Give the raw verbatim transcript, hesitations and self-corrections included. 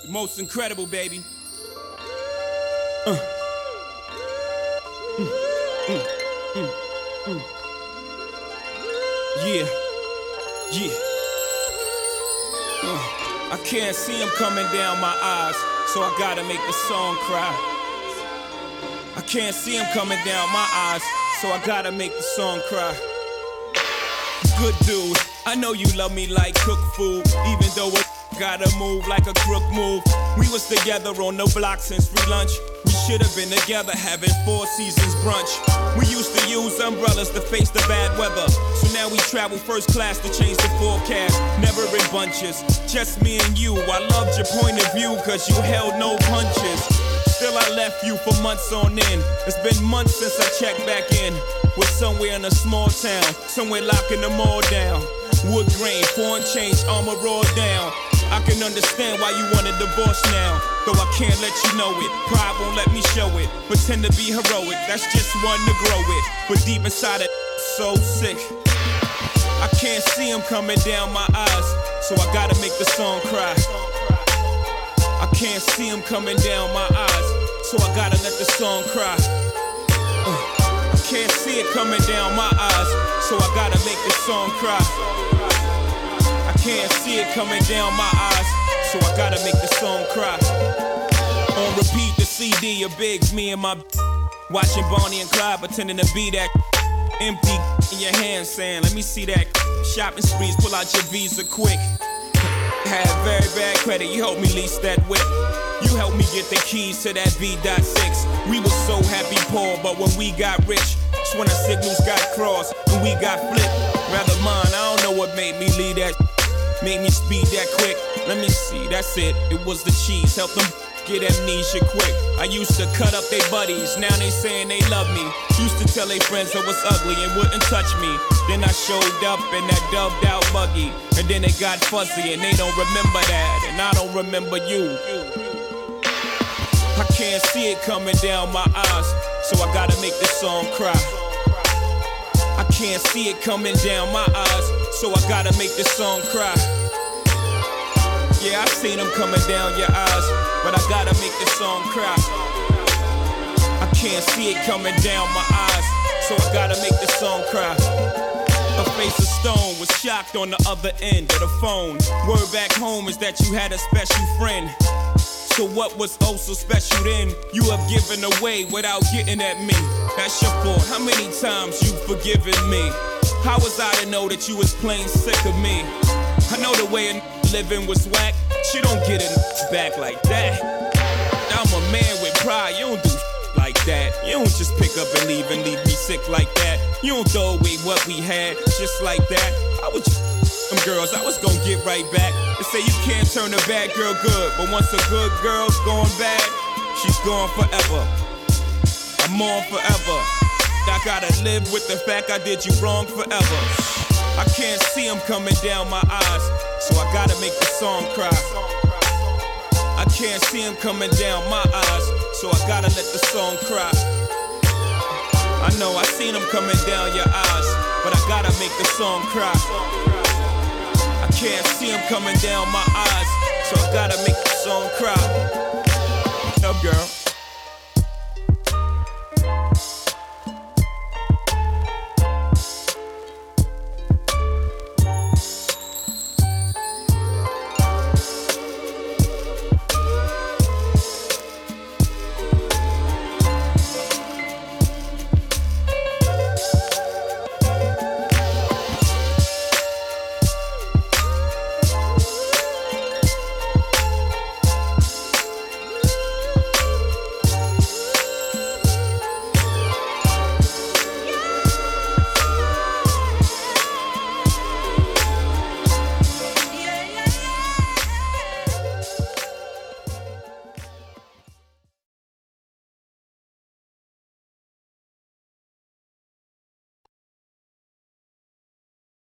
Most incredible, baby. Uh. Mm, mm, mm, mm. Yeah, yeah. Uh. I can't see him coming down my eyes, so I gotta make the song cry. I can't see him coming down my eyes, so I gotta make the song cry. Good dude, I know you love me like cook food, even though it gotta move like a crook move. We was together on the block since free lunch. We should have been together having Four Seasons brunch. We used to use umbrellas to face the bad weather, so now we travel first class to change the forecast. Never in bunches, just me and you. I loved your point of view cause you held no punches. Still I left you for months on end. It's been months since I checked back in. We're somewhere in a small town, somewhere locking them all down. Wood grain, foreign change, armor all down. I can understand why you want a divorce now, though I can't let you know it. Pride won't let me show it. Pretend to be heroic, that's just one to grow it. But deep inside it, so sick. I can't see him coming down my eyes, so I gotta make the song cry. I can't see him coming down my eyes, so I gotta let the song cry. Uh, I can't see it coming down my eyes, so I gotta make the song cry. I can't see it coming down my eyes, so I gotta make the song cry. On repeat, the C D of Biggs, me and my watching Bonnie and Clyde, pretending to be that empty in your hand, saying, let me see that shopping sprees, pull out your Visa quick. Had very bad credit, you helped me lease that whip. You helped me get the keys to that V six. We were so happy poor, but when we got rich, that's when our signals got crossed and we got flipped. Rather mine, I don't know what made me leave that. Made me speed that quick. Let me see, that's it. It was the cheese. Help them get amnesia quick. I used to cut up their buddies. Now they saying they love me. Used to tell their friends I was ugly and wouldn't touch me. Then I showed up in that dubbed out buggy. And then it got fuzzy and they don't remember that. And I don't remember you. I can't see it coming down my eyes, so I gotta make this song cry. I can't see it coming down my eyes, so I gotta make this song cry. Yeah, I seen them coming down your eyes, but I gotta make this song cry. I can't see it coming down my eyes, so I gotta make this song cry. A face of stone was shocked on the other end of the phone. Word back home is that you had a special friend. So what was oh so special then? You have given away without getting at me. That's your fault. How many times you forgiven me? How was I to know that you was plain sick of me? I know the way a living was whack. She don't get it back like that. I'm a man with pride. You don't do like that. You don't just pick up and leave and leave me sick like that. You don't throw away what we had just like that. I would just them girls, I was gonna get right back. They say you can't turn a bad girl good, but once a good girl's gone bad, she's gone forever. I'm on forever. I gotta live with the fact I did you wrong forever. I can't see him coming down my eyes, so I gotta make the song cry. I can't see him coming down my eyes, so I gotta let the song cry. I know I seen him coming down your eyes, but I gotta make the song cry. I can't see him coming down my eyes, so I gotta make the song cry. Up, girl.